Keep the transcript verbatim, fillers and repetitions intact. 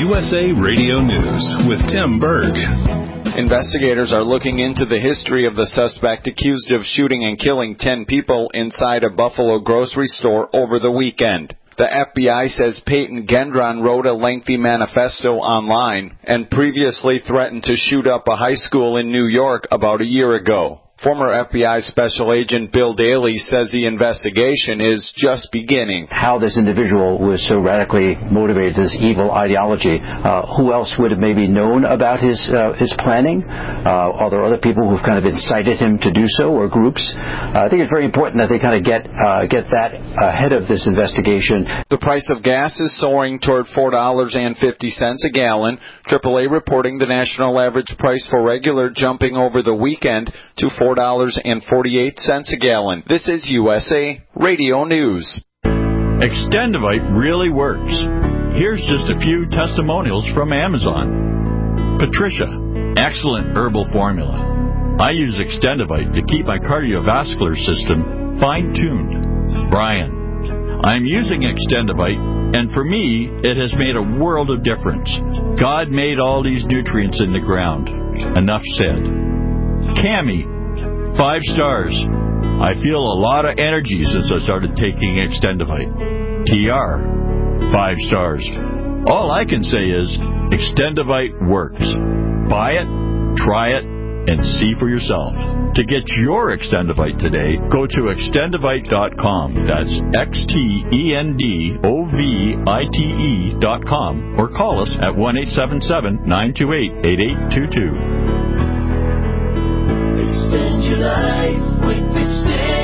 U S A Radio News with Tim Berg. Investigators are looking into the history of the suspect accused of shooting and killing ten people inside a Buffalo grocery store over the weekend. The F B I says Peyton Gendron wrote a lengthy manifesto online and previously threatened to shoot up a high school in New York about a year ago. Former F B I Special Agent Bill Daley says the investigation is just beginning. How this individual was so radically motivated, this evil ideology, uh, who else would have maybe known about his uh, his planning? Uh, are there other people who've kind of incited him to do so, or groups? Uh, I think it's very important that they kind of get uh, get that ahead of this investigation. The price of gas is soaring toward four dollars and fifty cents a gallon. triple A reporting the national average price for regular jumping over the weekend to four dollars and forty-eight cents a gallon. This is U S A Radio News. Extendivite really works. Here's just a few testimonials from Amazon. Patricia, excellent herbal formula. I use Extendivite to keep my cardiovascular system fine-tuned. Brian, I'm using Extendivite, and for me, it has made a world of difference. God made all these nutrients in the ground. Enough said. Cammie, five stars. I feel a lot of energy since I started taking Extendivite. T R, five stars. All I can say is Extendivite works. Buy it, try it, and see for yourself. To get your Extendivite today, go to extendivite dot com. That's X T E N D O V I T E dot com, or call us at one eight seven seven, nine two eight, eight eight two two. Extend your life with Extend.